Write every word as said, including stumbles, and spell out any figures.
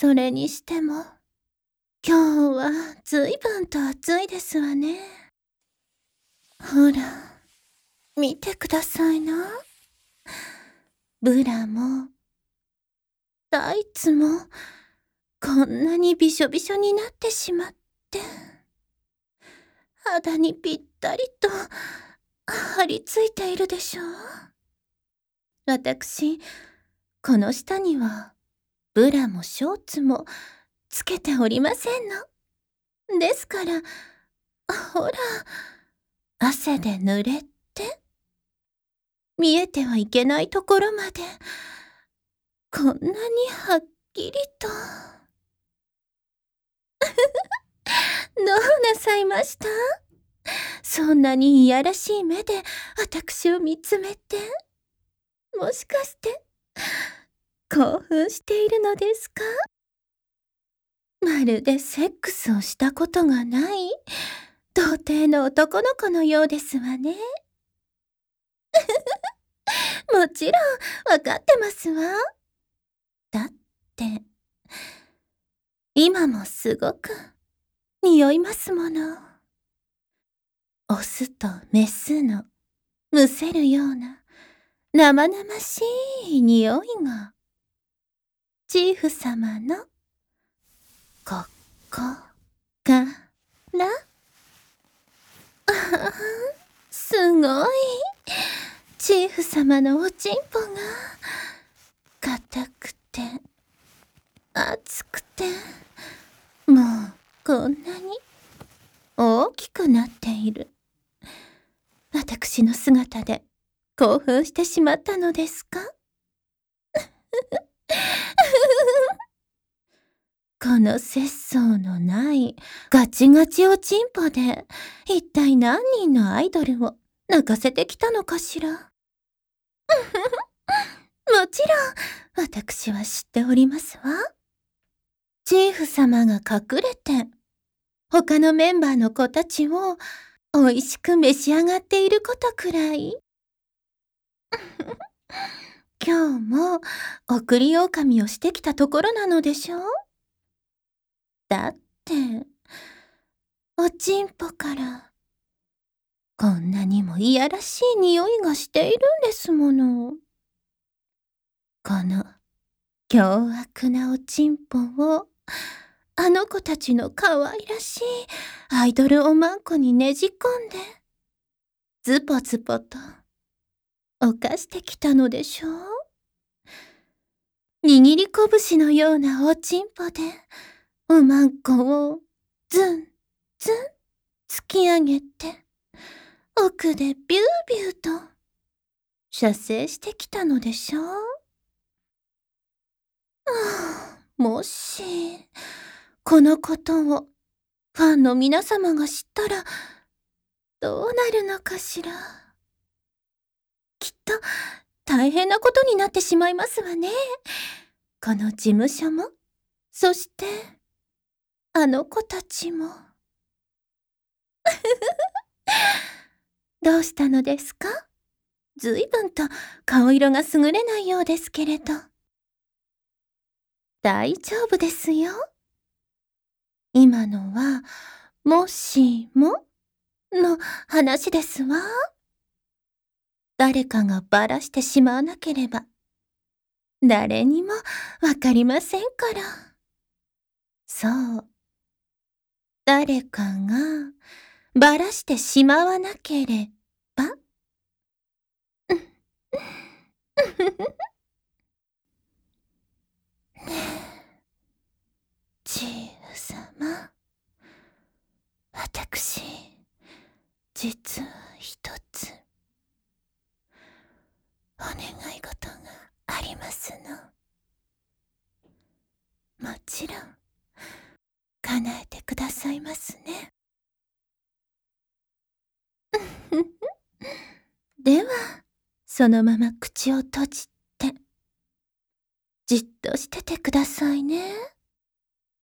それにしても、今日はずいぶんと暑いですわね。ほら、見てくださいな。ブラも、タイツも、こんなにびしょびしょになってしまって、肌にぴったりと張り付いているでしょう。私、この下には、ブラもショーツもつけておりませんの。ですから、ほら、汗で濡れて、見えてはいけないところまで、こんなにはっきりと。どうなさいました？そんなにいやらしい目で私を見つめて、もしかして、興奮しているのですか？まるでセックスをしたことがない、童貞の男の子のようですわね。もちろん、わかってますわ。だって、今もすごく、匂いますもの。オスとメスの、むせるような、生々しい匂いが、チーフ様の、ここから、ああ、すごい。チーフ様のおちんぽが、硬くて、熱くて、もうこんなに大きくなっている。私の姿で興奮してしまったのですか？この節操のないガチガチおちんぽで一体何人のアイドルを泣かせてきたのかしら。もちろん私は知っておりますわ。チーフ様が隠れて他のメンバーの子たちを美味しく召し上がっていることくらい。今日も送り狼をしてきたところなのでしょう？だって、おちんぽから、こんなにもいやらしい匂いがしているんですもの。この、凶悪なおちんぽを、あの子たちの可愛らしいアイドルおまんこにねじ込んで、ズポズポと、犯してきたのでしょう？握り拳のようなおちんぽで、おまんこを、ズン、ズン、突き上げて、奥でビュービューと、射精してきたのでしょう？はあ、もし、このことを、ファンの皆様が知ったら、どうなるのかしら。きっと、大変なことになってしまいますわね。この事務所も、そして、あの子たちも。どうしたのですか？ずいぶんと顔色が優れないようですけれど。大丈夫ですよ。今のは、もしもの話ですわ。誰かがばらしてしまわなければ、誰にもわかりませんから。そう。誰かがばらしてしまわなければ。チーフ様、私、実は一つ、お願い事がありますの。もちろん、叶えてくださいますね。では、そのまま口を閉じて、じっとしててくださいね。